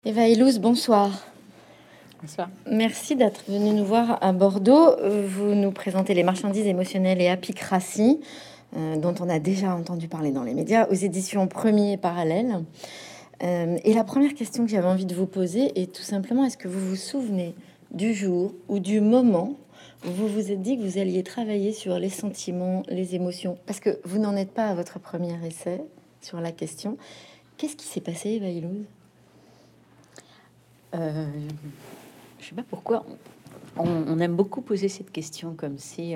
Eva Illouz, bonsoir. Bonsoir. Merci d'être venue nous voir à Bordeaux. Vous nous présentez Les marchandises émotionnelles et apicratie, dont on a déjà entendu parler dans les médias, aux éditions Premier et Parallèle. Et la première question que j'avais envie de vous poser est tout simplement, est-ce que vous vous souvenez du jour ou du moment où vous vous êtes dit que vous alliez travailler sur les sentiments, les émotions? Parce que vous n'en êtes pas à votre premier essai sur la question. Qu'est-ce qui s'est passé, Eva Illouz? Je sais pas pourquoi on aime beaucoup poser cette question, comme si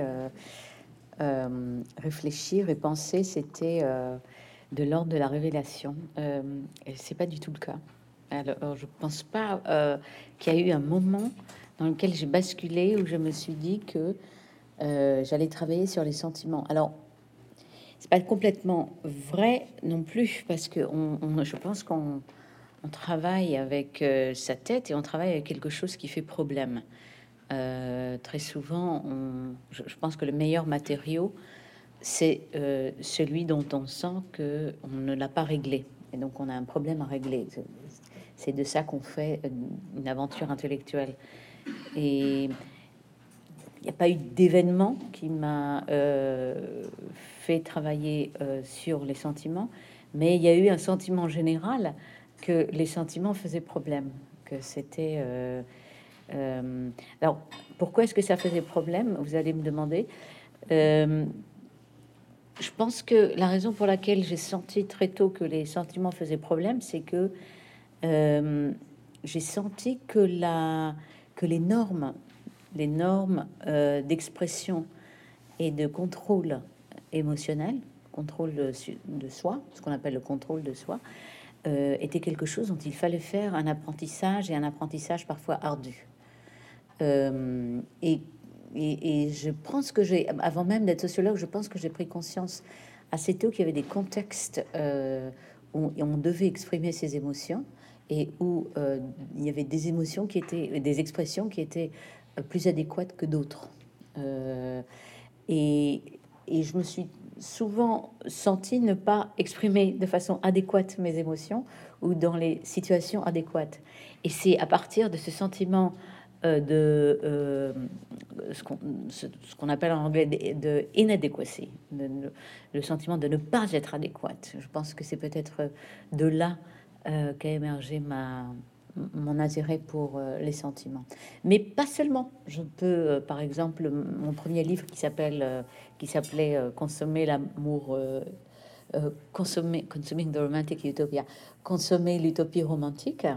réfléchir et penser c'était de l'ordre de la révélation. Et c'est pas du tout le cas. Alors je pense pas qu'il y a eu un moment dans lequel j'ai basculé, où je me suis dit que j'allais travailler sur les sentiments. Alors c'est pas complètement vrai non plus, parce que je pense qu'on travaille avec sa tête, et on travaille avec quelque chose qui fait problème. Très souvent, je pense que le meilleur matériau, c'est celui dont on sent que on ne l'a pas réglé, et donc on a un problème à régler. C'est de ça qu'on fait une aventure intellectuelle. Et il n'y a pas eu d'événement qui m'a fait travailler sur les sentiments, mais il y a eu un sentiment général que les sentiments faisaient problème, que c'était... alors, pourquoi est-ce que ça faisait problème? Vous allez me demander. Je pense que la raison pour laquelle j'ai senti très tôt que les sentiments faisaient problème, c'est que j'ai senti que les normes d'expression et de contrôle émotionnel, contrôle de soi, ce qu'on appelle le contrôle de soi, était quelque chose dont il fallait faire un apprentissage, et un apprentissage parfois ardu. Et je pense que avant même d'être sociologue, je pense que j'ai pris conscience assez tôt qu'il y avait des contextes où on devait exprimer ses émotions, et où il y avait des émotions des expressions qui étaient plus adéquates que d'autres. Et je me suis souvent senti ne pas exprimer de façon adéquate mes émotions, ou dans les situations adéquates. Et c'est à partir de ce sentiment ce qu'on appelle en anglais de inadequacy, le sentiment de ne pas être adéquate. Je pense que c'est peut-être de là qu'a émergé mon intérêt pour les sentiments, mais pas seulement. Je peux, par exemple, mon premier livre qui s'appelait Consommer l'amour, Consuming the Romantic Utopia, Consommer l'utopie romantique.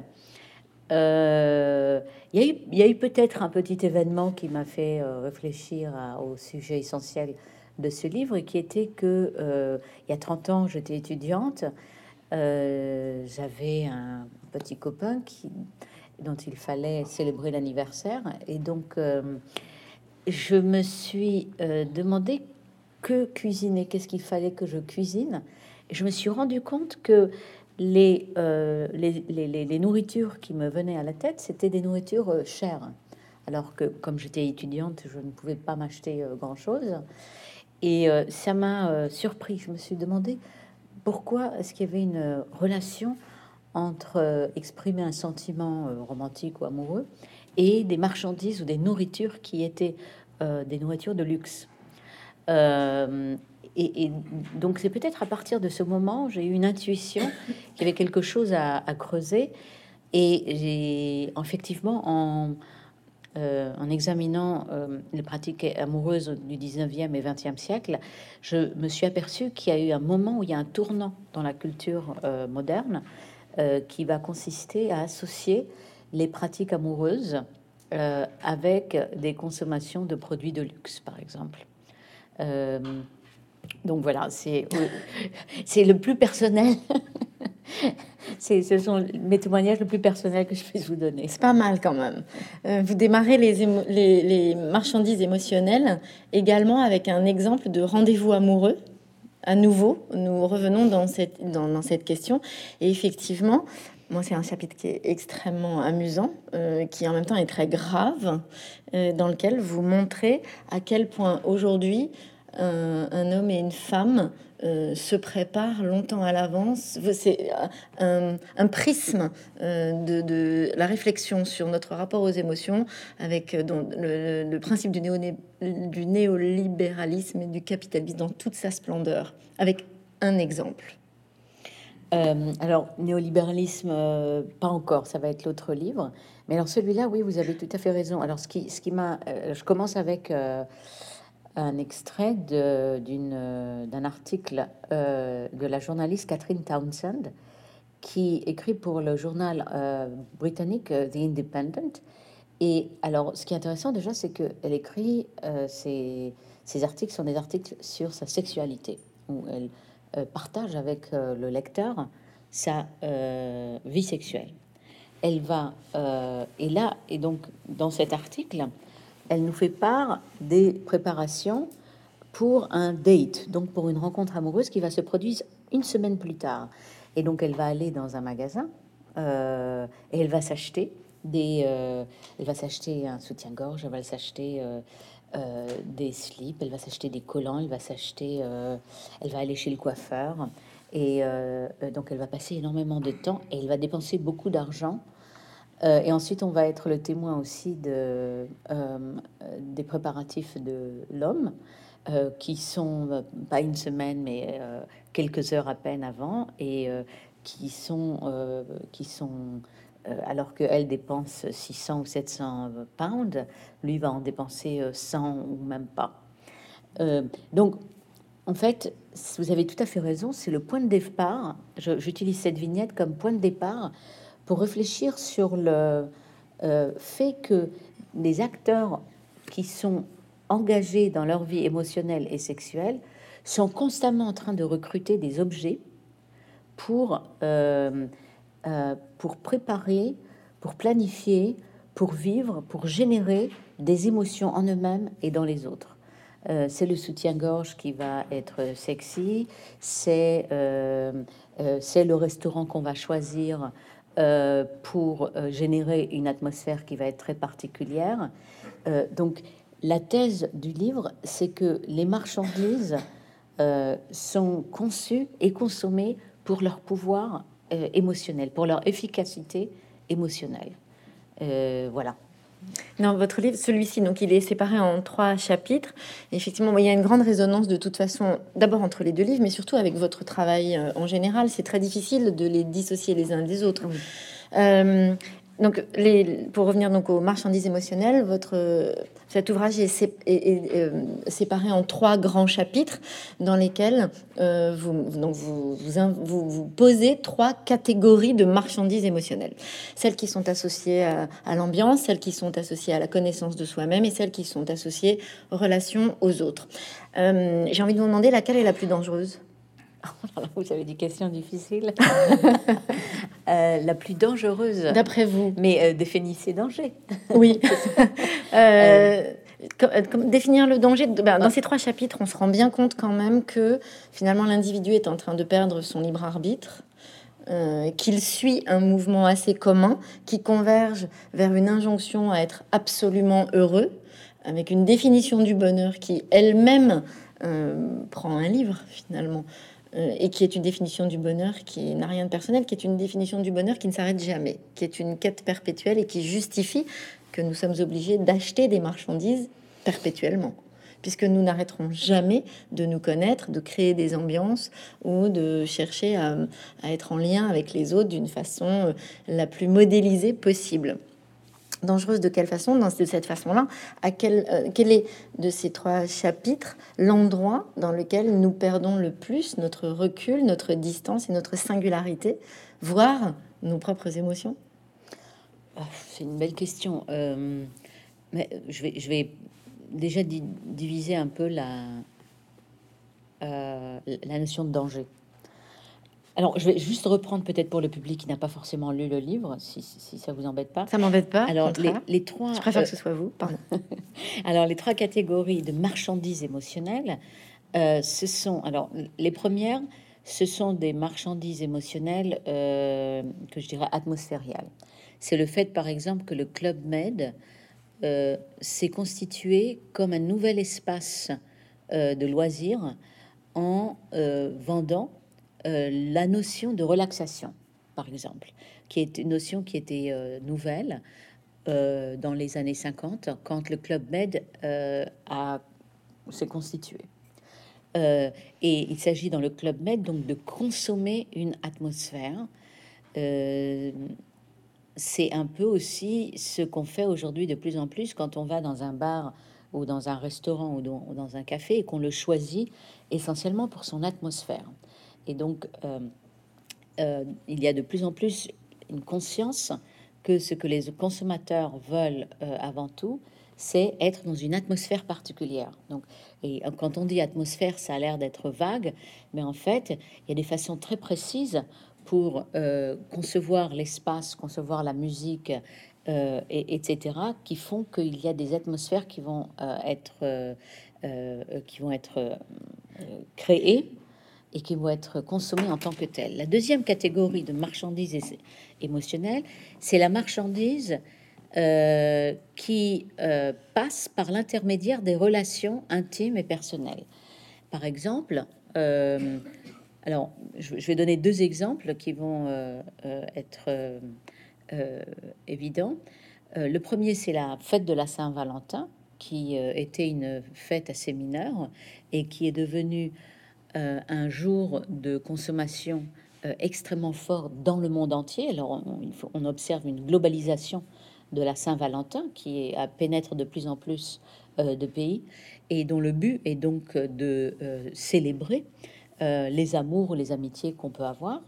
Il y a eu peut-être un petit événement qui m'a fait réfléchir au sujet essentiel de ce livre, et qui était que il y a 30 ans, j'étais étudiante. J'avais un petit copain dont il fallait célébrer l'anniversaire, et donc je me suis demandé que cuisiner, qu'est-ce qu'il fallait que je cuisine. Et je me suis rendu compte que les nourritures qui me venaient à la tête, c'était des nourritures chères, alors que comme j'étais étudiante, je ne pouvais pas m'acheter grand-chose. Et ça m'a surpris. Je me suis demandé pourquoi est-ce qu'il y avait une relation entre exprimer un sentiment romantique ou amoureux, et des marchandises ou des nourritures qui étaient des nourritures de luxe. Et donc c'est peut-être à partir de ce moment, j'ai eu une intuition qu'il y avait quelque chose à creuser. Et j'ai effectivement, en examinant les pratiques amoureuses du 19e et 20e siècle, je me suis aperçu qu'il y a eu un moment où il y a un tournant dans la culture moderne, qui va consister à associer les pratiques amoureuses avec des consommations de produits de luxe, par exemple. Donc voilà, c'est le plus personnel. Ce sont mes témoignages le plus personnel que je puisse vous donner. C'est pas mal quand même. Vous démarrez les marchandises émotionnelles également avec un exemple de rendez-vous amoureux. À nouveau, nous revenons dans cette question. Et effectivement, moi, c'est un chapitre qui est extrêmement amusant, qui en même temps est très grave, dans lequel vous montrez à quel point aujourd'hui, un homme et une femme se préparent longtemps à l'avance. C'est un prisme de la réflexion sur notre rapport aux émotions avec le principe du néolibéralisme et du capitalisme dans toute sa splendeur, avec un exemple. Alors, néolibéralisme, pas encore, ça va être l'autre livre. Mais alors celui-là, oui, vous avez tout à fait raison. Alors, ce qui m'a... je commence avec un extrait d'un article de la journaliste Catherine Townsend, qui écrit pour le journal britannique The Independent. Et alors, ce qui est intéressant déjà, c'est qu'elle écrit, ces articles sont des articles sur sa sexualité, où elle partage avec le lecteur sa vie sexuelle. Elle va, et donc, dans cet article, elle nous fait part des préparations pour un date, donc pour une rencontre amoureuse qui va se produire une semaine plus tard. Et donc, elle va aller dans un magasin et elle va s'acheter elle va s'acheter un soutien-gorge, elle va s'acheter des slips, elle va s'acheter des collants, elle va aller chez le coiffeur. Et donc, elle va passer énormément de temps et elle va dépenser beaucoup d'argent. Et ensuite, on va être le témoin aussi des préparatifs de l'homme, qui sont pas une semaine, mais quelques heures à peine avant, et qui sont alors qu'elle dépense 600 ou 700 pounds, lui va en dépenser 100 ou même pas. Donc, en fait, vous avez tout à fait raison, c'est le point de départ. J'utilise cette vignette comme point de départ pour réfléchir sur le fait que les acteurs qui sont engagés dans leur vie émotionnelle et sexuelle sont constamment en train de recruter des objets pour préparer, pour planifier, pour vivre, pour générer des émotions en eux-mêmes et dans les autres. C'est le soutien-gorge qui va être sexy, c'est le restaurant qu'on va choisir pour générer une atmosphère qui va être très particulière. Donc, la thèse du livre, c'est que les marchandises sont conçues et consommées pour leur pouvoir émotionnel, pour leur efficacité émotionnelle. Voilà. Dans votre livre, celui-ci, donc il est séparé en 3 chapitres. Effectivement, il y a une grande résonance de toute façon, d'abord entre les 2 livres, mais surtout avec votre travail en général. C'est très difficile de les dissocier les uns des autres. Oui. Donc, pour revenir donc aux marchandises émotionnelles, cet ouvrage est séparé en 3 grands chapitres dans lesquels vous posez 3 catégories de marchandises émotionnelles. Celles qui sont associées à l'ambiance, celles qui sont associées à la connaissance de soi-même et celles qui sont associées aux relations aux autres. J'ai envie de vous demander laquelle est la plus dangereuse. Vous avez des questions difficiles. La plus dangereuse, d'après vous. Mais définissez danger. Oui. Définir le danger. Dans ces 3 chapitres, on se rend bien compte quand même que finalement l'individu est en train de perdre son libre arbitre, qu'il suit un mouvement assez commun qui converge vers une injonction à être absolument heureux, avec une définition du bonheur qui elle-même prend un livre finalement. Et qui est une définition du bonheur qui n'a rien de personnel, qui est une définition du bonheur qui ne s'arrête jamais, qui est une quête perpétuelle et qui justifie que nous sommes obligés d'acheter des marchandises perpétuellement, puisque nous n'arrêterons jamais de nous connaître, de créer des ambiances ou de chercher à être en lien avec les autres d'une façon la plus modélisée possible. Dangereuse de quelle façon? De cette façon-là, quel est de ces 3 chapitres l'endroit dans lequel nous perdons le plus notre recul, notre distance et notre singularité, voire nos propres émotions? C'est une belle question. Mais je vais déjà diviser un peu la notion de danger. Alors, je vais juste reprendre peut-être pour le public qui n'a pas forcément lu le livre, si ça vous embête pas. Ça m'embête pas. Alors, les 3... Je préfère que ce soit vous, pardon. Alors, les 3 catégories de marchandises émotionnelles, ce sont... Alors, les premières, ce sont des marchandises émotionnelles que je dirais atmosphériales. C'est le fait, par exemple, que le Club Med s'est constitué comme un nouvel espace de loisirs en vendant la notion de relaxation, par exemple, qui est une notion qui était nouvelle dans les années 50, quand le Club Med s'est constitué. Et il s'agit dans le Club Med donc de consommer une atmosphère. C'est un peu aussi ce qu'on fait aujourd'hui de plus en plus quand on va dans un bar ou dans un restaurant ou dans un café et qu'on le choisit essentiellement pour son atmosphère. Et donc, il y a de plus en plus une conscience que ce que les consommateurs veulent avant tout, c'est être dans une atmosphère particulière. Donc, et quand on dit atmosphère, ça a l'air d'être vague, mais en fait, il y a des façons très précises pour concevoir l'espace, concevoir la musique, etc., qui font qu'il y a des atmosphères qui vont être créées et qui vont être consommées en tant que telles. La deuxième catégorie de marchandises émotionnelles, c'est la marchandise qui passe par l'intermédiaire des relations intimes et personnelles. Par exemple, alors je vais donner deux exemples qui vont être évidents. Le premier, c'est la fête de la Saint-Valentin, qui était une fête assez mineure et qui est devenue un jour de consommation extrêmement fort dans le monde entier. Alors, on observe une globalisation de la Saint-Valentin qui pénètre de plus en plus de pays et dont le but est donc de célébrer les amours ou les amitiés qu'on peut avoir.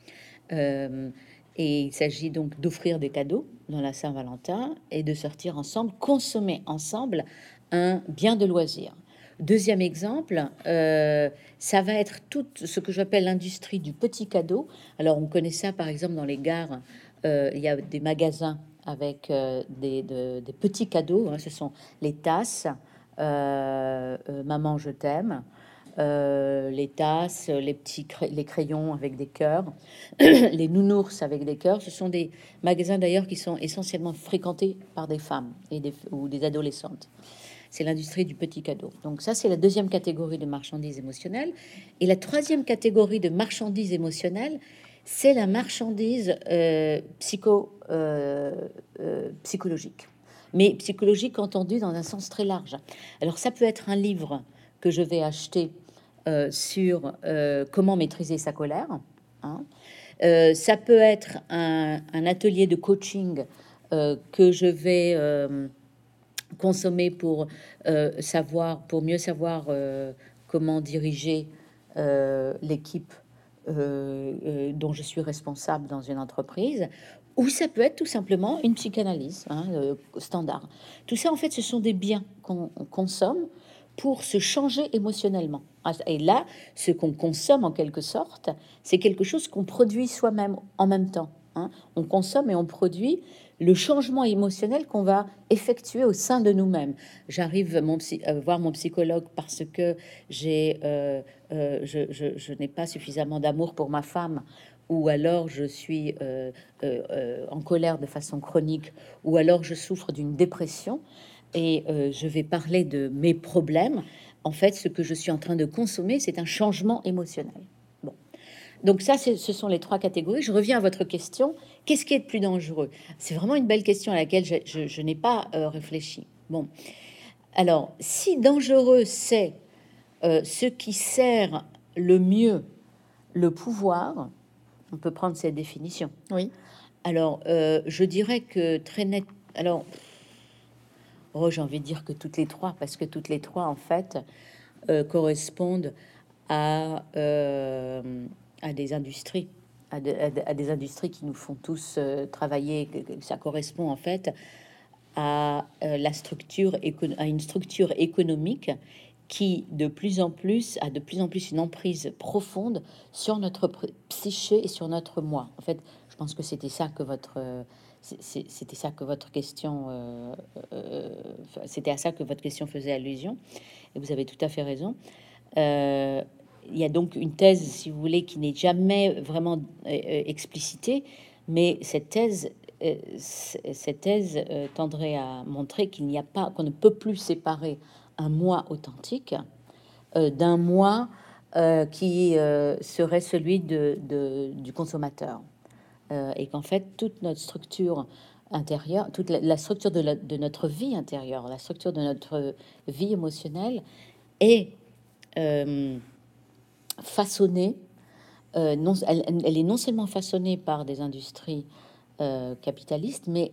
Et il s'agit donc d'offrir des cadeaux dans la Saint-Valentin et de sortir ensemble, consommer ensemble un bien de loisir. Deuxième exemple, ça va être tout ce que j'appelle l'industrie du petit cadeau. Alors, on connaît ça, par exemple, dans les gares. Il y a des magasins avec des petits cadeaux. Hein, ce sont les tasses, Maman, je t'aime, les tasses, les crayons avec des cœurs, les nounours avec des cœurs. Ce sont des magasins, d'ailleurs, qui sont essentiellement fréquentés par des femmes ou des adolescentes. C'est l'industrie du petit cadeau. Donc ça, c'est la deuxième catégorie de marchandises émotionnelles. Et la troisième catégorie de marchandises émotionnelles, c'est la marchandise psychologique. Mais psychologique entendu dans un sens très large. Alors ça peut être un livre que je vais acheter sur comment maîtriser sa colère. Hein. Ça peut être un atelier de coaching que je vais consommer pour pour mieux savoir comment diriger l'équipe dont je suis responsable dans une entreprise, ou ça peut être tout simplement une psychanalyse standard. Tout ça, en fait, ce sont des biens qu'on consomme pour se changer émotionnellement. Et là, ce qu'on consomme en quelque sorte, c'est quelque chose qu'on produit soi-même en même temps. Hein. On consomme et on produit le changement émotionnel qu'on va effectuer au sein de nous-mêmes. J'arrive voir mon psychologue parce que je n'ai pas suffisamment d'amour pour ma femme, ou alors je suis en colère de façon chronique, ou alors je souffre d'une dépression, et je vais parler de mes problèmes. En fait, ce que je suis en train de consommer, c'est un changement émotionnel. Bon. Donc ça, ce sont les trois catégories. Je reviens à votre question. Qu'est-ce qui est le plus dangereux? C'est vraiment une belle question à laquelle je n'ai pas réfléchi. Bon. Alors, si dangereux, c'est ce qui sert le mieux le pouvoir, on peut prendre cette définition. Oui. Alors, je dirais que très net... Alors, j'ai envie de dire que toutes les trois, parce que toutes les trois, en fait, correspondent à des industries, à des industries qui nous font tous travailler. Ça correspond en fait à la structure, à une structure économique qui de plus en plus a de plus en plus une emprise profonde sur notre psyché et sur notre moi. En fait, je pense que c'était ça que c'était ça que votre question, c'était à ça que votre question faisait allusion. Et vous avez tout à fait raison. Il y a donc une thèse, si vous voulez, qui n'est jamais vraiment explicitée, mais cette thèse tendrait à montrer qu'il n'y a pas, qu'on ne peut plus séparer un moi authentique d'un moi qui serait celui du consommateur. Et qu'en fait, toute notre structure intérieure, toute la structure de notre vie intérieure, la structure de notre vie émotionnelle est façonnée. Elle est non seulement façonnée par des industries capitalistes, mais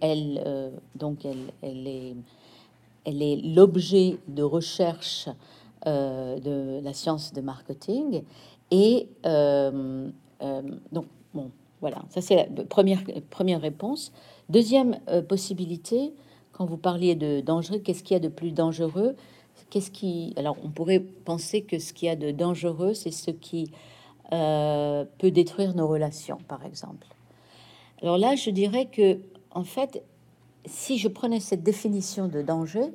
elle est l'objet de recherche de la science de marketing. Et donc, bon, voilà, ça c'est la première réponse. Deuxième possibilité, quand vous parliez de dangereux, qu'est-ce qu'il y a de plus dangereux? Alors, on pourrait penser que ce qu'il y a de dangereux, c'est ce qui peut détruire nos relations, par exemple. Alors là, je dirais que, en fait, si je prenais cette définition de danger,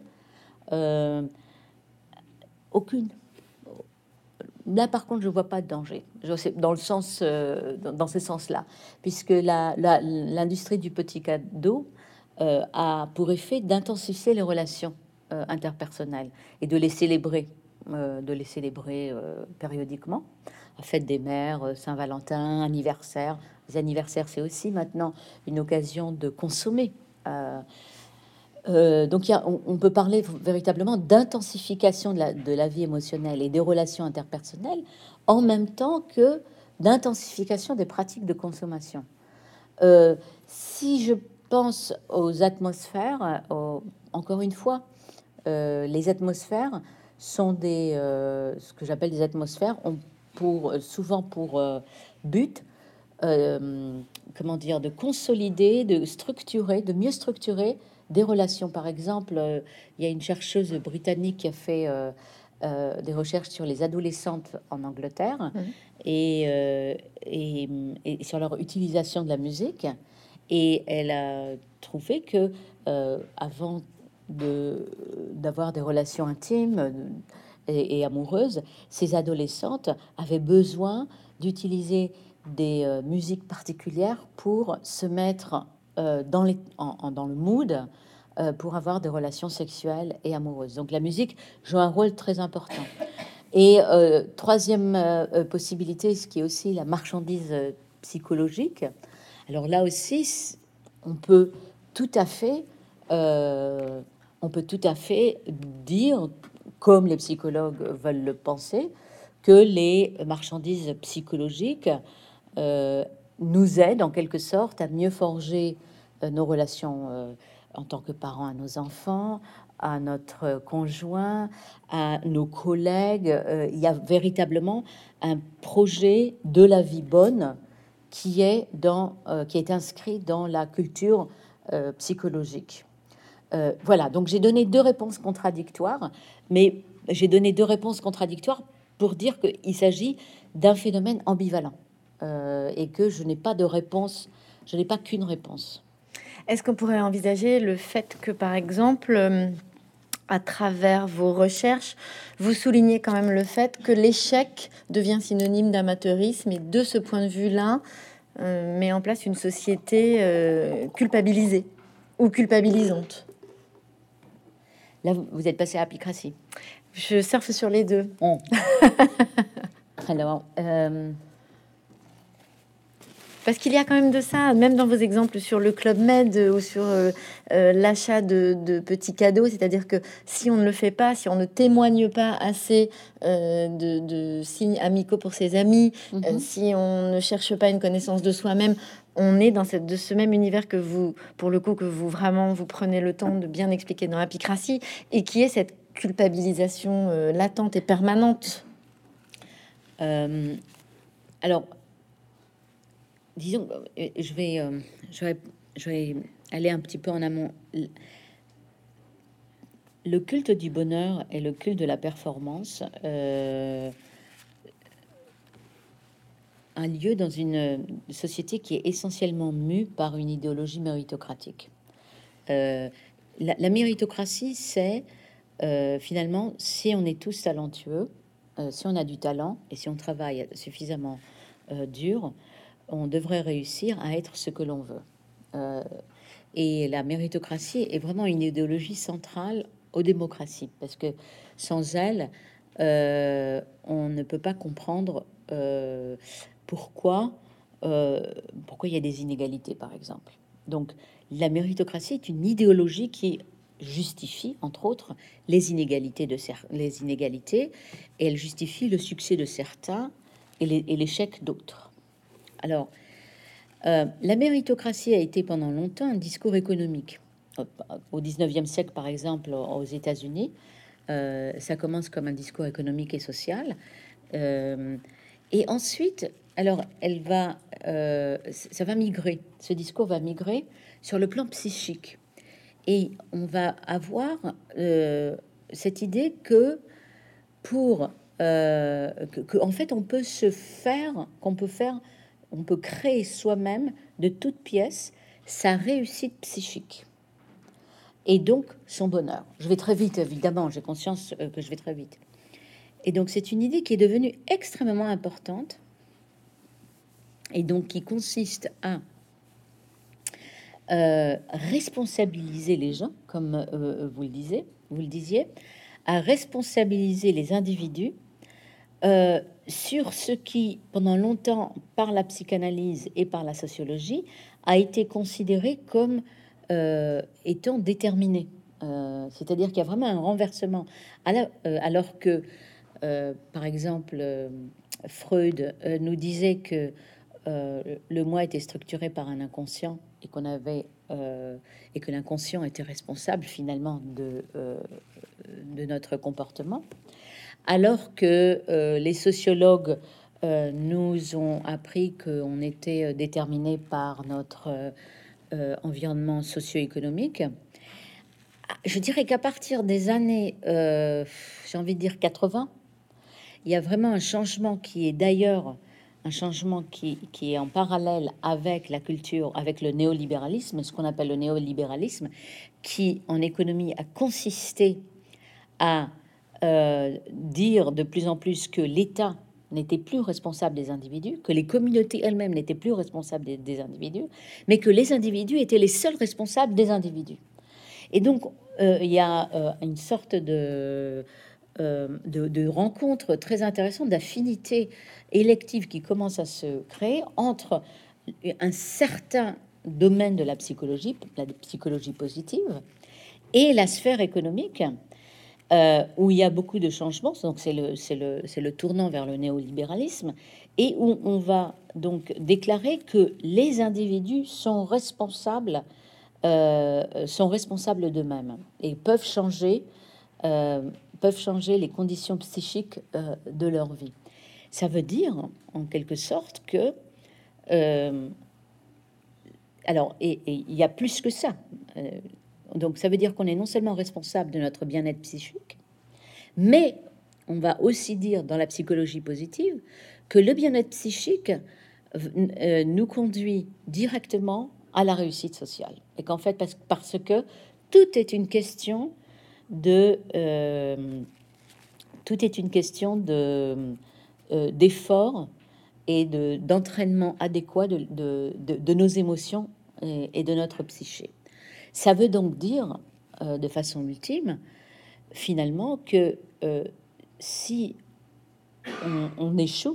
aucune. Là, par contre, je vois pas de danger. Dans le sens, dans ce sens-là, puisque l'industrie du petit cadeau a pour effet d'intensifier les relations interpersonnelles et de les célébrer, périodiquement. La fête des mères, Saint-Valentin, anniversaire. Les anniversaires, c'est aussi maintenant une occasion de consommer. Donc, on peut parler véritablement d'intensification de la vie émotionnelle et des relations interpersonnelles, en même temps que d'intensification des pratiques de consommation. Si je pense aux atmosphères, encore une fois, les atmosphères sont ce que j'appelle des atmosphères, ont souvent pour but, comment dire, de consolider, de structurer, de mieux structurer des relations. Par exemple, il y a une chercheuse britannique qui a fait des recherches sur les adolescentes en Angleterre et sur leur utilisation de la musique. Et elle a trouvé que avant d'avoir des relations intimes et amoureuses, ces adolescentes avaient besoin d'utiliser des musiques particulières pour se mettre dans le mood pour avoir des relations sexuelles et amoureuses. Donc la musique joue un rôle très important. Et troisième possibilité, ce qui est aussi la marchandise psychologique. Alors là aussi, on peut tout à fait dire, comme les psychologues veulent le penser, que les marchandises psychologiques nous aident en quelque sorte à mieux forger nos relations en tant que parents à nos enfants, à notre conjoint, à nos collègues. Il y a véritablement un projet de la vie bonne qui est inscrit dans la culture psychologique. Voilà, donc j'ai donné deux réponses contradictoires, mais j'ai donné deux réponses contradictoires pour dire qu'il s'agit d'un phénomène ambivalent et que je n'ai pas de réponse, je n'ai pas qu'une réponse. Est-ce qu'on pourrait envisager le fait que, par exemple, à travers vos recherches, vous soulignez quand même le fait que l'échec devient synonyme d'amateurisme et de ce point de vue-là, met en place une société culpabilisée ou culpabilisante? Là, vous êtes passé à apicratie. Je surfe sur les deux. Oh. Alors, parce qu'il y a quand même de ça, même dans vos exemples sur le Club Med ou sur l'achat de petits cadeaux, c'est-à-dire que si on ne le fait pas, si on ne témoigne pas assez de signes amicaux pour ses amis, si on ne cherche pas une connaissance de soi-même, on est dans de ce même univers que vous, pour le coup, que vous vraiment vous prenez le temps de bien expliquer dans Apicratie, et qui est cette culpabilisation latente et permanente. Alors, disons, je vais aller un petit peu en amont. Le culte du bonheur et le culte de la performance a lieu dans une société qui est essentiellement mue par une idéologie méritocratique. La méritocratie, c'est finalement, si on est tous talentueux, si on a du talent et si on travaille suffisamment dur, on devrait réussir à être ce que l'on veut. Et la méritocratie est vraiment une idéologie centrale aux démocraties, parce que sans elle, on ne peut pas comprendre pourquoi pourquoi il y a des inégalités, par exemple. Donc, la méritocratie est une idéologie qui justifie, entre autres, les inégalités et elle justifie le succès de certains et l'échec d'autres. Alors, la méritocratie a été pendant longtemps un discours économique. Au 19e siècle, par exemple, aux États-Unis, ça commence comme un discours économique et social. Et ensuite, alors, ça va migrer. Ce discours va migrer sur le plan psychique. Et on va avoir cette idée que en fait, on peut créer soi-même de toute pièce sa réussite psychique et donc son bonheur. Je vais très vite, évidemment, j'ai conscience que je vais très vite. Et donc, c'est une idée qui est devenue extrêmement importante et donc qui consiste à responsabiliser les gens, comme vous le disiez, à responsabiliser les individus sur ce qui, pendant longtemps, par la psychanalyse et par la sociologie, a été considéré comme étant déterminé. C'est-à-dire qu'il y a vraiment un renversement, alors que, par exemple, Freud nous disait que le moi était structuré par un inconscient et et que l'inconscient était responsable finalement de notre comportement, alors que les sociologues nous ont appris qu'on était déterminé par notre environnement socio-économique. Je dirais qu'à partir des années, j'ai envie de dire 80, il y a vraiment un changement qui est d'ailleurs un changement qui est en parallèle avec la culture, avec le néolibéralisme, ce qu'on appelle le néolibéralisme, qui en économie a consisté à dire de plus en plus que l'État n'était plus responsable des individus, que les communautés elles-mêmes n'étaient plus responsables des individus, mais que les individus étaient les seuls responsables des individus. Et donc, il y a une sorte de rencontres très intéressantes, d'affinités électives qui commencent à se créer entre un certain domaine de la psychologie positive, et la sphère économique, où il y a beaucoup de changements. Donc c'est le tournant vers le néolibéralisme, et où on va donc déclarer que les individus sont responsables d'eux-mêmes et peuvent changer les conditions psychiques de leur vie. Ça veut dire, en quelque sorte, que alors, et il y a plus que ça. Donc, ça veut dire qu'on est non seulement responsable de notre bien-être psychique, mais on va aussi dire dans la psychologie positive que le bien-être psychique nous conduit directement à la réussite sociale, et qu'en fait, parce que tout est une question d'effort et d'entraînement adéquat de nos émotions et de notre psyché. Ça veut donc dire, de façon ultime, finalement, que si on échoue,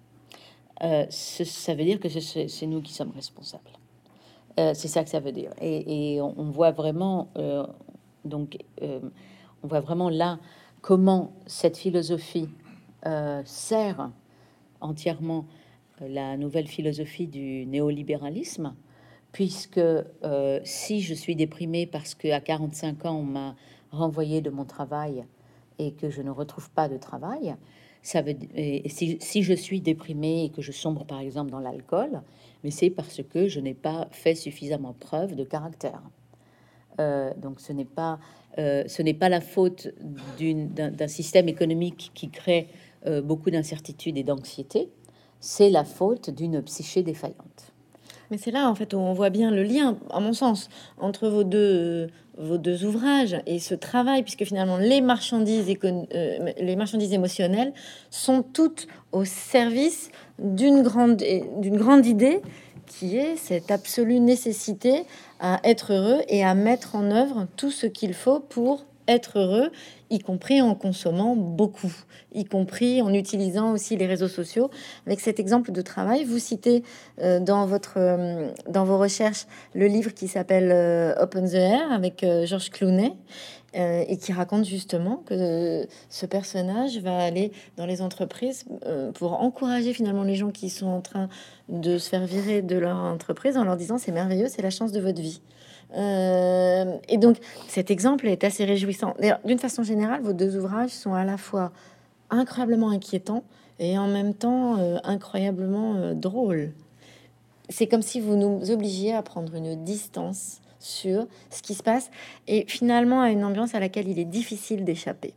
ça veut dire que c'est nous qui sommes responsables. C'est ça que ça veut dire. Et on voit vraiment, on voit vraiment là comment cette philosophie sert entièrement la nouvelle philosophie du néolibéralisme, puisque si je suis déprimée parce qu'à 45 ans, on m'a renvoyé de mon travail et que je ne retrouve pas de travail, ça veut, et si je suis déprimée et que je sombre par exemple dans l'alcool, mais c'est parce que je n'ai pas fait suffisamment preuve de caractère. Donc ce n'est pas la faute d'un système économique qui crée beaucoup d'incertitudes et d'anxiété, c'est la faute d'une psyché défaillante. Mais c'est là, en fait, où on voit bien le lien, à mon sens, entre vos deux ouvrages et ce travail, puisque finalement, les marchandises émotionnelles sont toutes au service d'une grande idée, qui est cette absolue nécessité à être heureux et à mettre en œuvre tout ce qu'il faut pour être heureux, y compris en consommant beaucoup, y compris en utilisant aussi les réseaux sociaux. Avec cet exemple de travail, vous citez dans vos recherches le livre qui s'appelle Open the Air avec George Clooney. Et qui raconte justement que ce personnage va aller dans les entreprises pour encourager finalement les gens qui sont en train de se faire virer de leur entreprise en leur disant c'est merveilleux, c'est la chance de votre vie. Et donc cet exemple est assez réjouissant. D'ailleurs, d'une façon générale, vos deux ouvrages sont à la fois incroyablement inquiétants et en même temps incroyablement drôles. C'est comme si vous nous obligiez à prendre une distance sur ce qui se passe et finalement à une ambiance à laquelle il est difficile d'échapper.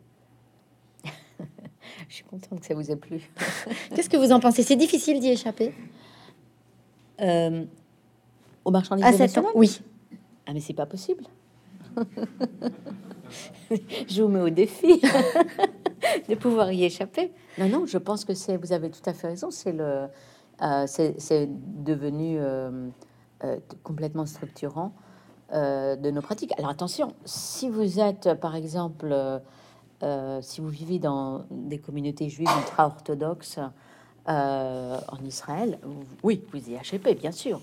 Je suis contente que ça vous ait plu. Qu'est-ce que vous en pensez? C'est difficile d'y échapper aux marchandises à 7 ans? Oui. Ah mais c'est pas possible. Je vous mets au défi de pouvoir y échapper. Non, je pense que vous avez tout à fait raison. C'est devenu complètement structurant de nos pratiques. Alors attention, si vous êtes, par exemple, si vous vivez dans des communautés juives ultra-orthodoxes en Israël, oui, vous y échappez, bien sûr.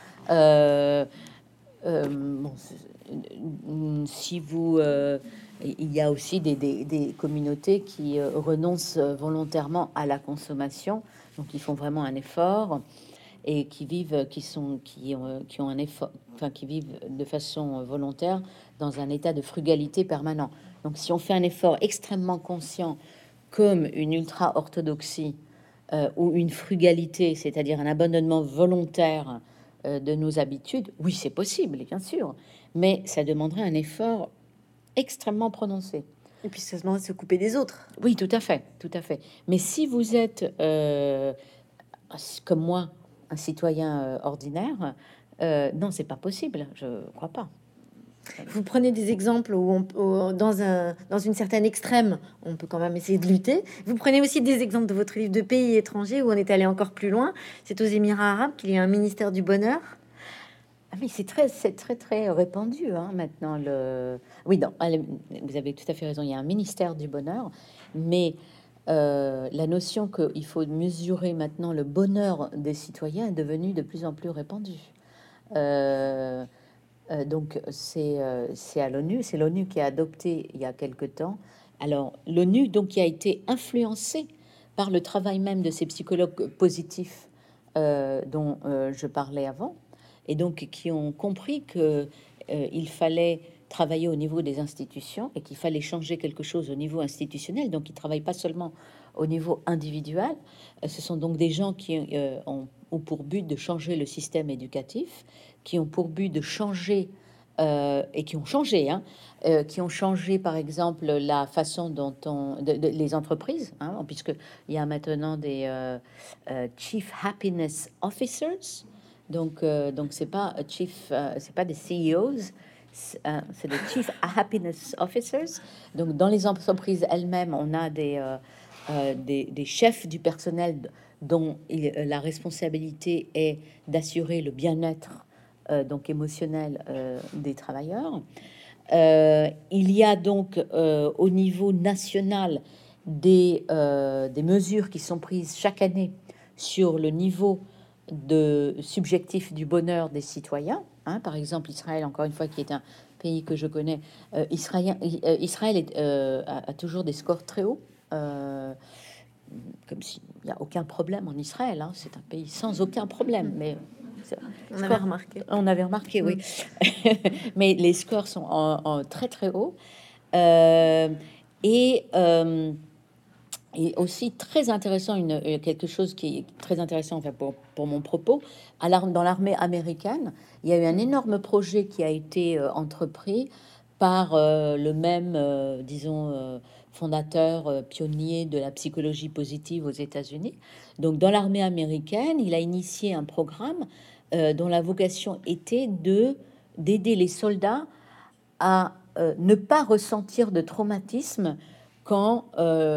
Si vous... il y a aussi des communautés qui renoncent volontairement à la consommation, donc ils font vraiment un effort et qui vivent, qui ont un effort, enfin qui vivent de façon volontaire dans un état de frugalité permanent. Donc, si on fait un effort extrêmement conscient, comme une ultra-orthodoxie ou une frugalité, c'est-à-dire un abandonnement volontaire de nos habitudes, oui, c'est possible, bien sûr, mais ça demanderait un effort extrêmement prononcé. Et puis, ça se demande de se couper des autres. Oui, tout à fait, tout à fait. Mais si vous êtes, comme moi, un citoyen ordinaire, non, c'est pas possible, je crois pas. Vous prenez des exemples où, dans une certaine extrême, on peut quand même essayer de lutter. Vous prenez aussi des exemples de votre livre de pays étrangers où on est allé encore plus loin. C'est aux Émirats arabes qu'il y a un ministère du bonheur. Ah oui, c'est très répandu hein, maintenant. Oui, non, vous avez tout à fait raison. Il y a un ministère du bonheur, mais la notion qu'il faut mesurer maintenant le bonheur des citoyens est devenue de plus en plus répandue. Donc c'est à l'ONU, c'est l'ONU qui a adopté il y a quelque temps. Alors l'ONU donc qui a été influencée par le travail même de ces psychologues positifs dont je parlais avant, et donc qui ont compris que il fallait travailler au niveau des institutions et qu'il fallait changer quelque chose au niveau institutionnel. Donc ils travaillent pas seulement au niveau individuel. Ce sont donc des gens qui ont pour but de changer le système éducatif, qui ont pour but de changer et qui ont changé, qui ont changé par exemple la façon dont les entreprises, puisque il y a maintenant des Chief Happiness Officers, donc c'est pas c'est pas des CEOs, c'est des Chief Happiness Officers. Donc dans les entreprises elles-mêmes, on a des chefs du personnel dont la responsabilité est d'assurer le bien-être donc émotionnel des travailleurs. Il y a donc au niveau national des mesures qui sont prises chaque année sur le niveau de subjectif du bonheur des citoyens. Par exemple, Israël, encore une fois, qui est un pays que je connais, Israël a toujours des scores très hauts. Comme s'il n'y a aucun problème en Israël, c'est un pays sans aucun problème, mais on avait remarqué, oui. Mais les scores sont en très très haut et aussi très intéressant, quelque chose qui est très intéressant, enfin pour mon propos, dans l'armée américaine, il y a eu un énorme projet qui a été entrepris par le même, disons, fondateur, pionnier de la psychologie positive aux États-Unis. Donc, dans l'armée américaine, il a initié un programme dont la vocation était d'aider les soldats à ne pas ressentir de traumatisme quand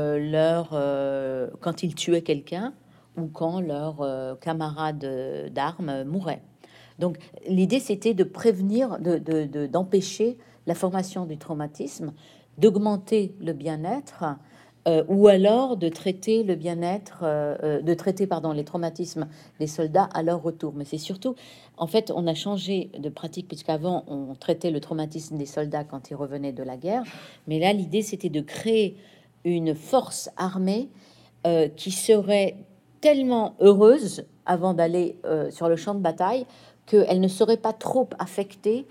quand ils tuaient quelqu'un ou quand leur camarade d'armes mourait. Donc, l'idée, c'était de prévenir, d'empêcher la formation du traumatisme d'augmenter le bien-être, ou alors de traiter le bien-être, de traiter, pardon, les traumatismes des soldats à leur retour. Mais c'est surtout, en fait, on a changé de pratique, puisqu'avant, on traitait le traumatisme des soldats quand ils revenaient de la guerre. Mais là, l'idée, c'était de créer une force armée qui serait tellement heureuse avant d'aller sur le champ de bataille qu'elle ne serait pas trop affectée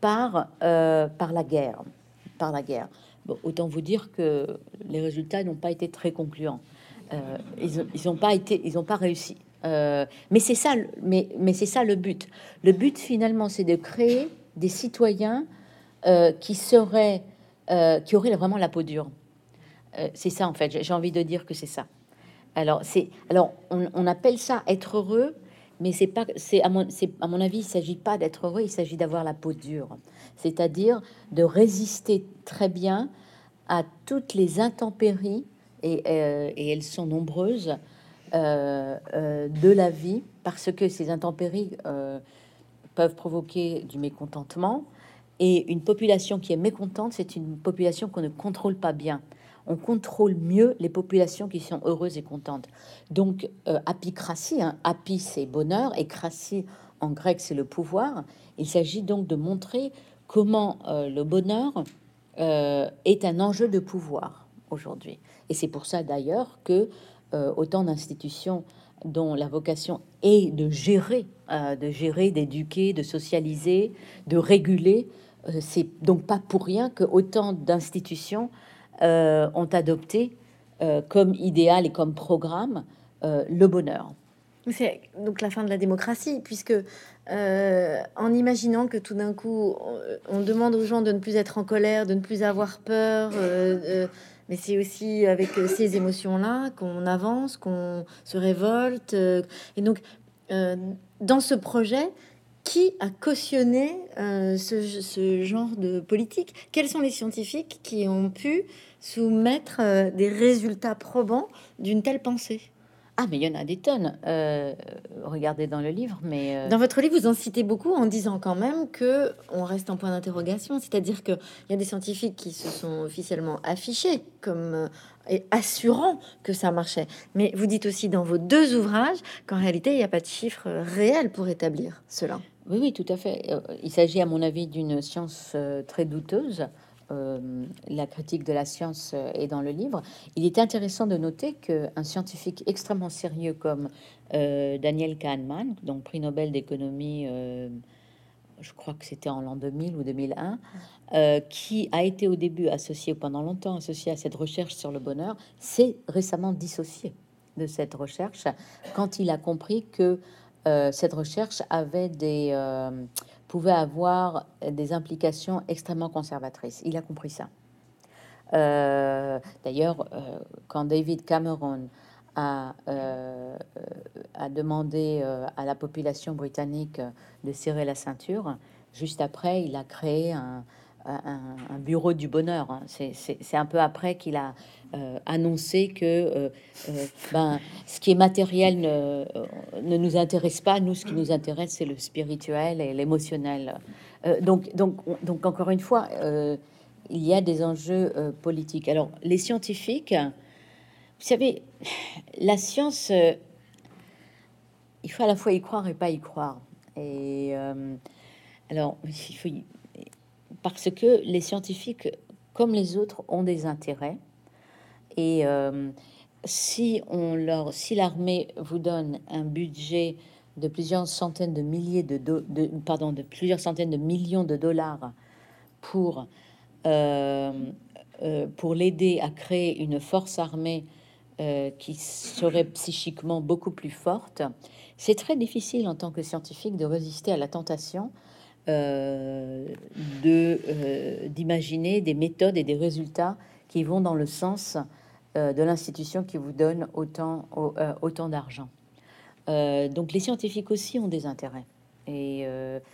par la guerre. Par la guerre. Bon, autant vous dire que les résultats n'ont pas été très concluants. Ils n'ont pas été, ils n'ont pas réussi. Mais c'est ça, mais c'est ça le but. Le but finalement, c'est de créer des citoyens qui seraient, qui auraient vraiment la peau dure. C'est ça en fait. J'ai envie de dire que c'est ça. Alors on appelle ça être heureux, mais c'est pas, c'est à mon avis, il s'agit pas d'être heureux, il s'agit d'avoir la peau dure, c'est-à-dire de résister très bien à toutes les intempéries, et elles sont nombreuses, de la vie, parce que ces intempéries peuvent provoquer du mécontentement, et une population qui est mécontente, c'est une population qu'on ne contrôle pas bien. On contrôle mieux les populations qui sont heureuses et contentes. Donc, apicratie, hein, api c'est bonheur, et cratie en grec c'est le pouvoir. Il s'agit donc de montrer comment le bonheur est un enjeu de pouvoir aujourd'hui. Et c'est pour ça d'ailleurs que autant d'institutions dont la vocation est de gérer, d'éduquer, de socialiser, de réguler, c'est donc pas pour rien que autant d'institutions ont adopté comme idéal et comme programme le bonheur. C'est donc la fin de la démocratie, puisque en imaginant que tout d'un coup, on demande aux gens de ne plus être en colère, de ne plus avoir peur, mais c'est aussi avec ces émotions-là qu'on avance, qu'on se révolte. Et donc, dans ce projet, qui a cautionné ce genre de politique? Quels sont les scientifiques qui ont pu soumettre des résultats probants d'une telle pensée? Ah, mais il y en a des tonnes. Regardez dans le livre, mais Dans votre livre, vous en citez beaucoup en disant quand même que on reste en point d'interrogation, c'est-à-dire qu'il y a des scientifiques qui se sont officiellement affichés comme et assurant que ça marchait. Mais vous dites aussi dans vos deux ouvrages qu'en réalité, il n'y a pas de chiffres réels pour établir cela. oui, oui, tout à fait. Il s'agit, à mon avis, d'une science très douteuse. La critique de la science est dans le livre. Il est intéressant de noter qu'un scientifique extrêmement sérieux comme Daniel Kahneman, donc prix Nobel d'économie, je crois que c'était en l'an 2000 ou 2001, qui a été au début associé, pendant longtemps associé à cette recherche sur le bonheur, s'est récemment dissocié de cette recherche quand il a compris que cette recherche pouvait avoir des implications extrêmement conservatrices. Il a compris ça. D'ailleurs, quand David Cameron a demandé à la population britannique de serrer la ceinture, juste après, il a créé un bureau du bonheur. Hein. C'est un peu après qu'il a annoncé que ce qui est matériel ne nous intéresse pas. Nous, ce qui nous intéresse, c'est le spirituel et l'émotionnel. Donc, encore une fois, il y a des enjeux politiques. Alors, les scientifiques, vous savez, la science, il faut à la fois y croire et pas y croire. Et alors, il faut parce que les scientifiques, comme les autres, ont des intérêts. Et si l'armée vous donne un budget de plusieurs centaines de milliers de plusieurs centaines de millions de dollars pour l'aider à créer une force armée qui serait psychiquement beaucoup plus forte, c'est très difficile en tant que scientifique de résister à la tentation d'imaginer des méthodes et des résultats qui vont dans le sens de l'institution qui vous donne autant d'argent. Donc les scientifiques aussi ont des intérêts. Et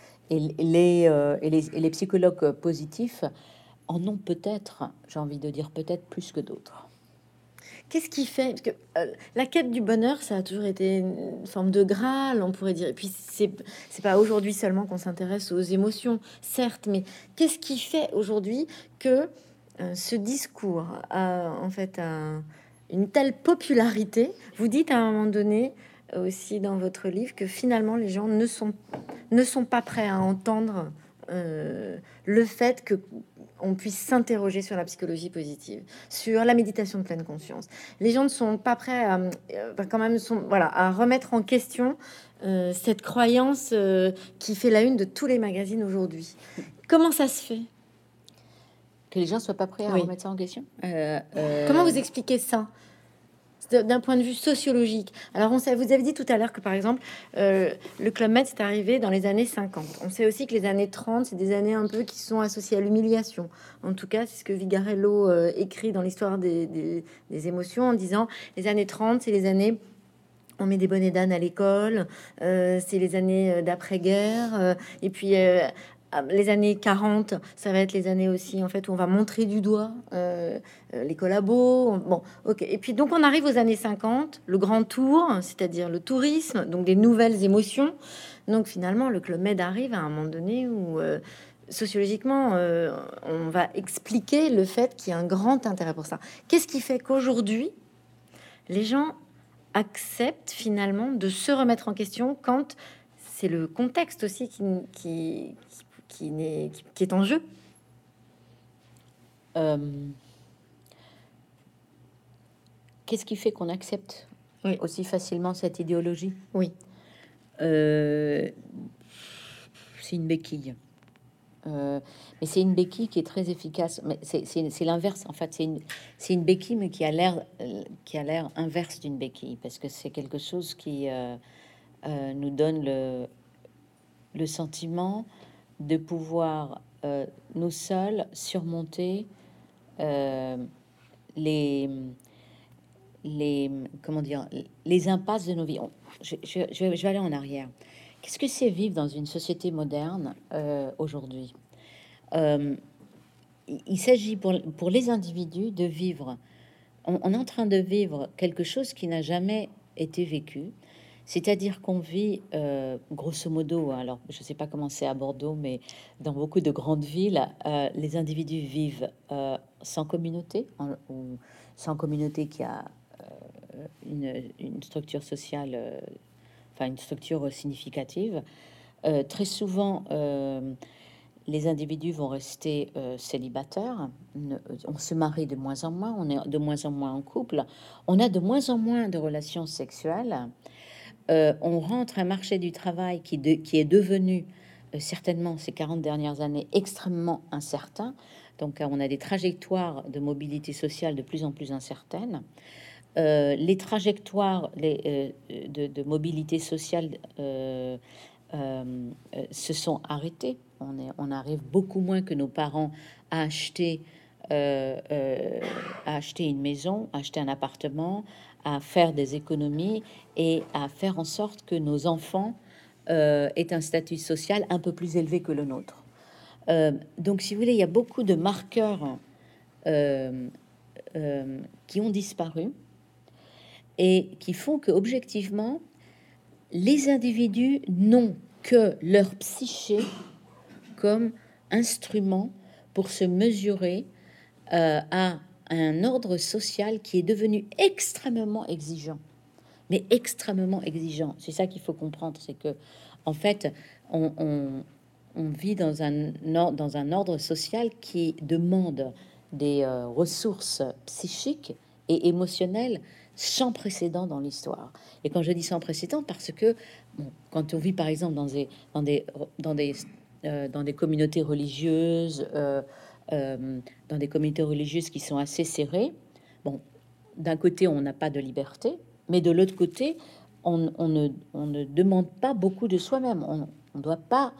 les psychologues positifs en ont peut-être, j'ai envie de dire peut-être plus que d'autres. Qu'est-ce qui fait parce que la quête du bonheur, ça a toujours été une forme de Graal, on pourrait dire. Et puis c'est pas aujourd'hui seulement qu'on s'intéresse aux émotions, certes, mais qu'est-ce qui fait aujourd'hui que ce discours a en fait une telle popularité, vous dites à un moment donné aussi dans votre livre que finalement les gens ne sont pas prêts à entendre le fait que on puisse s'interroger sur la psychologie positive, sur la méditation de pleine conscience. Les gens ne sont pas prêts à quand même voilà, à remettre en question cette croyance qui fait la une de tous les magazines aujourd'hui. Comment ça se fait? Que les gens soient pas prêts à Oui. remettre ça en question. Comment vous expliquez ça d'un point de vue sociologique? Alors, vous avez dit tout à l'heure que, par exemple, le Club Med est arrivé dans les années 50. On sait aussi que les années 30, c'est des années un peu qui sont associées à l'humiliation. En tout cas, c'est ce que Vigarello écrit dans l'histoire des émotions en disant les années 30, c'est les années... On met des bonnets d'âne à l'école, c'est les années d'après-guerre, et puis les années 40, ça va être les années aussi en fait où on va montrer du doigt les collabos. Bon, ok. Et puis donc on arrive aux années 50, le grand tour, c'est-à-dire le tourisme, donc des nouvelles émotions. Donc finalement, le Club Med arrive à un moment donné où sociologiquement, on va expliquer le fait qu'il y a un grand intérêt pour ça. Qu'est-ce qui fait qu'aujourd'hui, les gens acceptent finalement de se remettre en question quand c'est le contexte aussi qui est en jeu? Qu'est-ce qui fait qu'on accepte aussi facilement cette idéologie? Oui. C'est une béquille. Mais c'est une béquille qui est très efficace. Mais c'est l'inverse. En fait, c'est une béquille, mais qui a l'air inverse d'une béquille, parce que c'est quelque chose qui nous donne le sentiment de pouvoir nous seuls surmonter les comment dire, les impasses de nos vies. Je vais aller en arrière. Qu'est-ce que c'est vivre dans une société moderne aujourd'hui? Il s'agit pour les individus de vivre. On est en train de vivre quelque chose qui n'a jamais été vécu. C'est-à-dire qu'on vit, grosso modo, alors je ne sais pas comment c'est à Bordeaux, mais dans beaucoup de grandes villes, les individus vivent sans communauté, ou sans communauté qui a une structure sociale, enfin une structure significative. Très souvent, les individus vont rester célibataires. On se marie de moins en moins, on est de moins en moins en couple, on a de moins en moins de relations sexuelles. On rentre un marché du travail qui est devenu certainement ces 40 dernières années extrêmement incertain. Donc on a des trajectoires de mobilité sociale de plus en plus incertaines. Les trajectoires de mobilité sociale se sont arrêtées. On arrive beaucoup moins que nos parents à acheter une maison, acheter un appartement, à faire des économies et à faire en sorte que nos enfants aient un statut social un peu plus élevé que le nôtre. Donc, si vous voulez, il y a beaucoup de marqueurs qui ont disparu et qui font que, objectivement, les individus n'ont que leur psyché comme instrument pour se mesurer à un ordre social qui est devenu extrêmement exigeant. Mais extrêmement exigeant. C'est ça qu'il faut comprendre, c'est que, en fait, on vit dans un ordre social qui demande des ressources psychiques et émotionnelles sans précédent dans l'histoire. Et quand je dis sans précédent, parce que quand on vit par exemple dans des communautés religieuses, dans des communautés religieuses qui sont assez serrées, bon, d'un côté on n'a pas de liberté, mais de l'autre côté on ne demande pas beaucoup de soi-même. On doit pas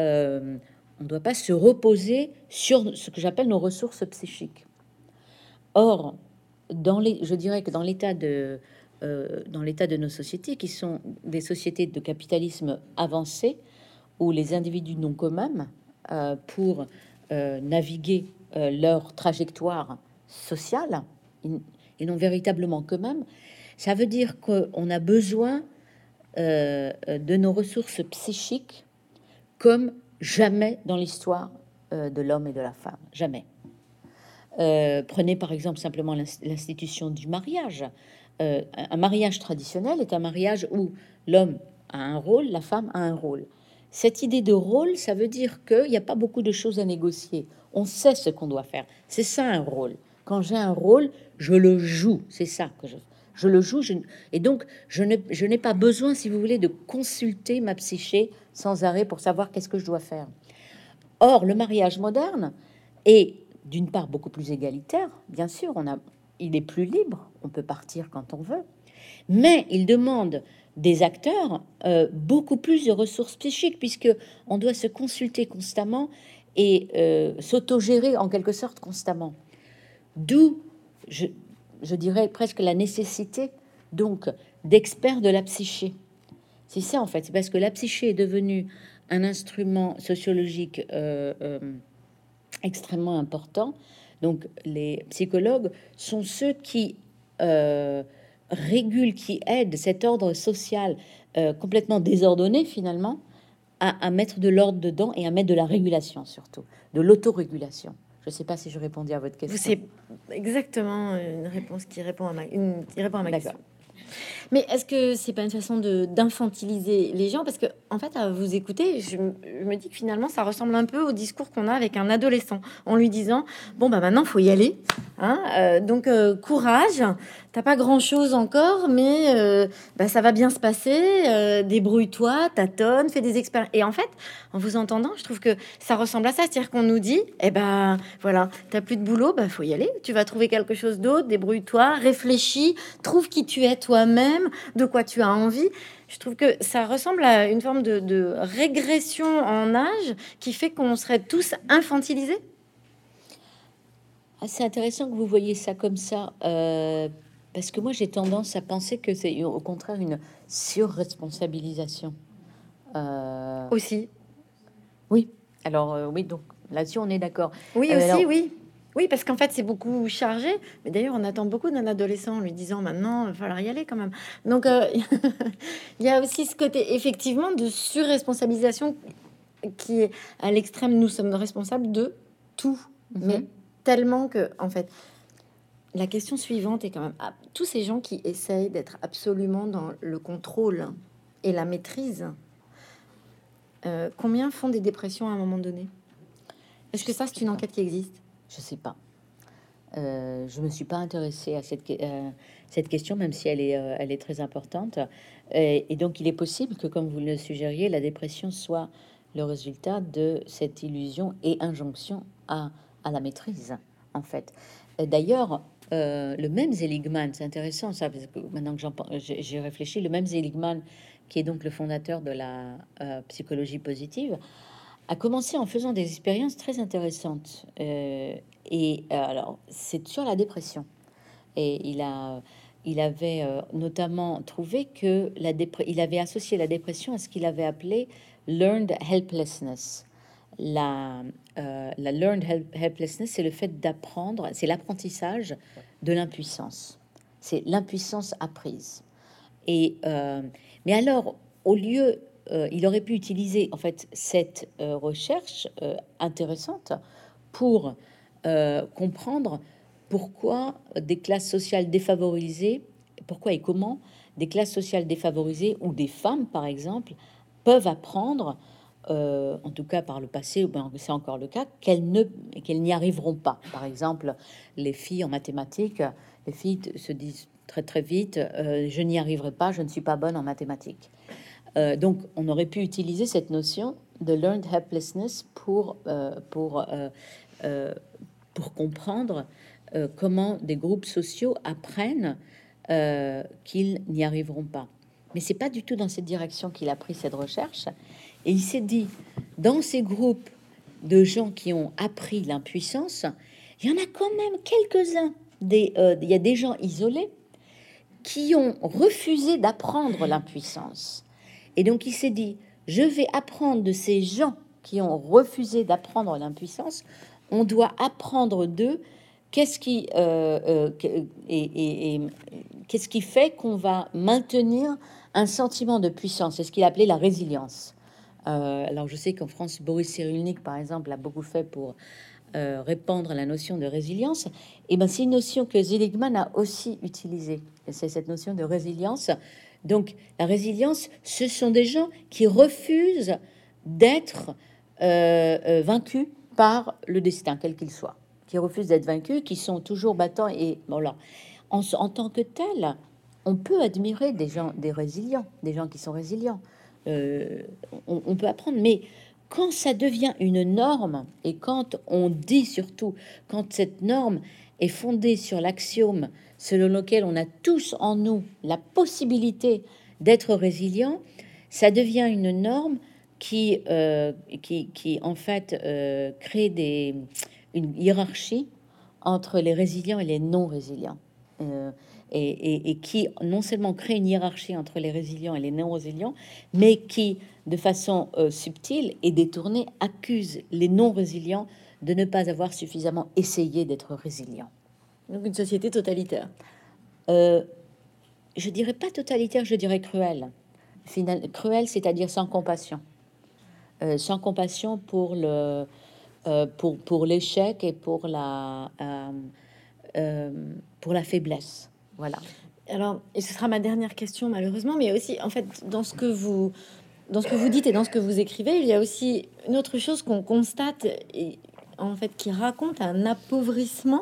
se reposer sur ce que j'appelle nos ressources psychiques. Or, je dirais que dans l'état de nos sociétés, qui sont des sociétés de capitalisme avancé, où les individus n'ont quand même pour naviguer leur trajectoire sociale, ils n'ont véritablement que même. Ça veut dire qu'on a besoin de nos ressources psychiques comme jamais dans l'histoire de l'homme et de la femme. Jamais. Prenez par exemple simplement l'institution du mariage. Un mariage traditionnel est un mariage où l'homme a un rôle, la femme a un rôle. Cette idée de rôle, ça veut dire qu'il n'y a pas beaucoup de choses à négocier. On sait ce qu'on doit faire. C'est ça un rôle. Quand j'ai un rôle, je le joue. C'est ça que je le joue. Et donc, je n'ai pas besoin, si vous voulez, de consulter ma psyché sans arrêt pour savoir qu'est-ce que je dois faire. Or, le mariage moderne est d'une part beaucoup plus égalitaire. Bien sûr, il est plus libre. On peut partir quand on veut. Mais il demande des acteurs beaucoup plus de ressources psychiques, puisque on doit se consulter constamment et s'autogérer en quelque sorte constamment. D'où, je dirais presque la nécessité donc d'experts de la psyché. C'est ça en fait, c'est parce que la psyché est devenue un instrument sociologique extrêmement important. Donc les psychologues sont ceux qui régulent, qui aident cet ordre social complètement désordonné finalement à mettre de l'ordre dedans et à mettre de la régulation surtout, de l'autorégulation. Je ne sais pas si je répondais à votre question. C'est exactement une réponse qui répond à ma question. Mais est-ce que c'est pas une façon d'infantiliser les gens? Parce que, en fait, à vous écouter, je me dis que finalement, ça ressemble un peu au discours qu'on a avec un adolescent, en lui disant, bon, bah maintenant, faut y aller. Hein, donc, courage, t'as pas grand-chose encore, mais bah, ça va bien se passer. Débrouille-toi, tâtonne, fais des expériences. Et en fait, en vous entendant, je trouve que ça ressemble à ça. C'est-à-dire qu'on nous dit, eh ben, voilà, t'as plus de boulot, bah, faut y aller. Tu vas trouver quelque chose d'autre, débrouille-toi, réfléchis, trouve qui tu es toi-même, de quoi tu as envie. Je trouve que ça ressemble à une forme de régression en âge qui fait qu'on serait tous infantilisés. C'est intéressant que vous voyez ça comme ça, parce que moi j'ai tendance à penser que c'est au contraire une surresponsabilisation. Aussi. Oui, alors oui, donc là-dessus on est d'accord. Oui, aussi, Alors, oui. Oui, parce qu'en fait, c'est beaucoup chargé. Mais d'ailleurs, on attend beaucoup d'un adolescent en lui disant maintenant, il va falloir y aller quand même. Donc, il y a aussi ce côté, effectivement, de surresponsabilisation qui est à l'extrême. Nous sommes responsables de tout. Mais tellement que, en fait, la question suivante est quand même, tous ces gens qui essayent d'être absolument dans le contrôle et la maîtrise, combien font des dépressions à un moment donné? Est-ce que ça, c'est une enquête qui existe? je sais pas. Je me suis pas intéressée à cette question, même si elle est très importante. Et donc, il est possible que, comme vous le suggériez, la dépression soit le résultat de cette illusion et injonction à la maîtrise, en fait. D'ailleurs, le même Seligman, c'est intéressant ça, parce que maintenant que j'ai réfléchi, le même Seligman, qui est donc le fondateur de la psychologie positive, a commencé en faisant des expériences très intéressantes. Alors, c'est sur la dépression. Et il avait notamment trouvé que il avait associé la dépression à ce qu'il avait appelé learned helplessness. La learned helplessness, c'est le fait d'apprendre, c'est l'apprentissage de l'impuissance. C'est l'impuissance apprise. Mais alors, au lieu, il aurait pu utiliser en fait cette recherche intéressante pour comprendre pourquoi des classes sociales défavorisées, pourquoi et comment des classes sociales défavorisées ou des femmes, par exemple, peuvent apprendre, en tout cas par le passé, ben, c'est encore le cas, qu'elles n'y arriveront pas. Par exemple, les filles en mathématiques, les filles se disent très très vite, je n'y arriverai pas, je ne suis pas bonne en mathématiques. Donc, on aurait pu utiliser cette notion de learned helplessness pour comprendre comment des groupes sociaux apprennent qu'ils n'y arriveront pas. Mais c'est pas du tout dans cette direction qu'il a pris cette recherche. Et il s'est dit, dans ces groupes de gens qui ont appris l'impuissance, il y en a quand même quelques-uns. Il y a des gens isolés qui ont refusé d'apprendre l'impuissance. Et donc il s'est dit, je vais apprendre de ces gens qui ont refusé d'apprendre l'impuissance. On doit apprendre d'eux qu'est-ce qui qu'est-ce qui fait qu'on va maintenir un sentiment de puissance. C'est ce qu'il appelait la résilience. Alors je sais qu'en France, Boris Cyrulnik, par exemple, a beaucoup fait pour répandre la notion de résilience, et ben c'est une notion que Seligman a aussi utilisée. Et c'est cette notion de résilience. Donc la résilience, ce sont des gens qui refusent d'être vaincus par le destin, quel qu'il soit, qui refusent d'être vaincus, qui sont toujours battants. Et bon, là, en tant que tel, on peut admirer des gens, des résilients, des gens qui sont résilients. On peut apprendre, mais quand ça devient une norme, et quand on dit surtout, quand cette norme est fondée sur l'axiome selon lequel on a tous en nous la possibilité d'être résilient, ça devient une norme qui en fait crée une hiérarchie entre les résilients et les non résilients. Et qui non seulement crée une hiérarchie entre les résilients et les non résilients, mais qui, de façon subtile et détournée, accuse les non résilients de ne pas avoir suffisamment essayé d'être résilients. Donc une société totalitaire. Je dirais pas totalitaire, je dirais cruelle. Cruelle, c'est-à-dire sans compassion. Sans compassion pour pour l'échec et pour la faiblesse. Voilà. Alors, et ce sera ma dernière question malheureusement, mais aussi en fait dans ce que vous dites et dans ce que vous écrivez, il y a aussi une autre chose qu'on constate et en fait qui raconte un appauvrissement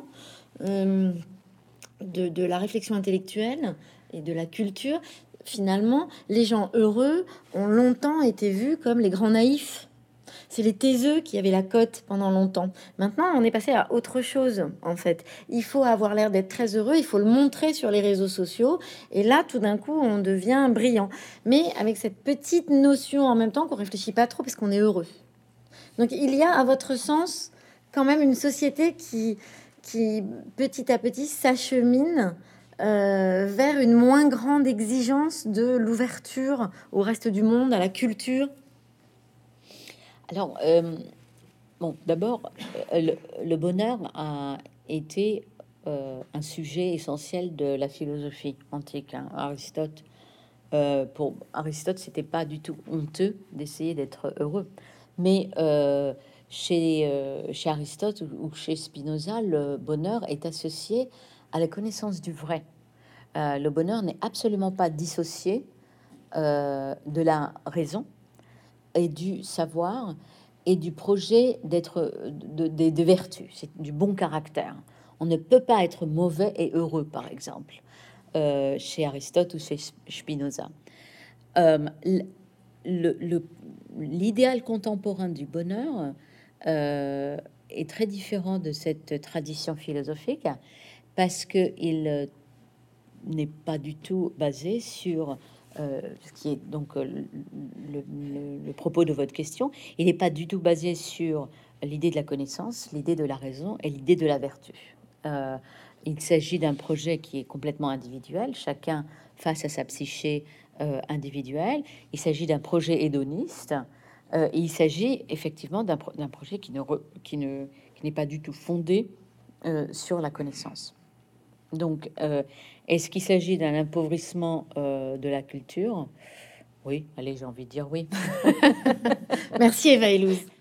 de la réflexion intellectuelle et de la culture. Finalement, les gens heureux ont longtemps été vus comme les grands naïfs. C'est les taiseux qui avaient la cote pendant longtemps. Maintenant, on est passé à autre chose, en fait. Il faut avoir l'air d'être très heureux, il faut le montrer sur les réseaux sociaux. Et là, tout d'un coup, on devient brillant. Mais avec cette petite notion en même temps qu'on réfléchit pas trop parce qu'on est heureux. Donc, il y a, à votre sens, quand même une société qui petit à petit, s'achemine vers une moins grande exigence de l'ouverture au reste du monde, à la culture. Alors, bon, d'abord, le bonheur a été un sujet essentiel de la philosophie antique. Hein. Aristote, pour Aristote, c'était pas du tout honteux d'essayer d'être heureux. Mais chez Aristote ou chez Spinoza, le bonheur est associé à la connaissance du vrai. Le bonheur n'est absolument pas dissocié de la raison et du savoir et du projet d'être de vertu, c'est du bon caractère. On ne peut pas être mauvais et heureux, par exemple, chez Aristote ou chez Spinoza. L'idéal contemporain du bonheur est très différent de cette tradition philosophique parce que il n'est pas du tout basé sur ce qui est donc le propos de votre question. Il n'est pas du tout basé sur l'idée de la connaissance, l'idée de la raison et l'idée de la vertu. Il s'agit d'un projet qui est complètement individuel, chacun face à sa psyché individuelle. Il s'agit d'un projet hédoniste. Et il s'agit effectivement d'un projet qui n'est pas du tout fondé sur la connaissance. Donc, est-ce qu'il s'agit d'un appauvrissement de la culture? Oui, allez, j'ai envie de dire oui. Merci Eva Illouz.